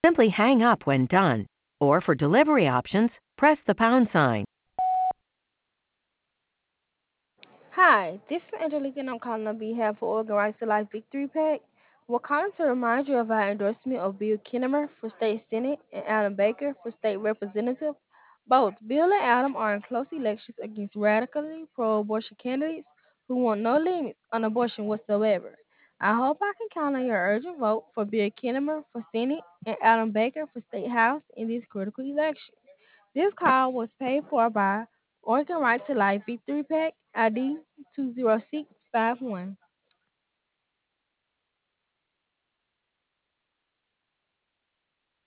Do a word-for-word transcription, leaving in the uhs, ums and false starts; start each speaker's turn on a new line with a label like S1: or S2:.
S1: Simply hang up when done. Or for delivery options, press the pound sign.
S2: Hi, this is Angelica and I'm calling on behalf of Oregon Rights to Life Victory Pack. We're calling to remind you of our endorsement of Bill Kinnemer for State Senate and Adam Baker for State Representative. Both Bill and Adam are in close elections against radically pro-abortion candidates who want no limits on abortion whatsoever. I hope I can count on your urgent vote for Bill Kinnemer for Senate and Adam Baker for State House in this critical election. This call was paid for by Oregon Right to Life Victory Pack I D two zero six five one.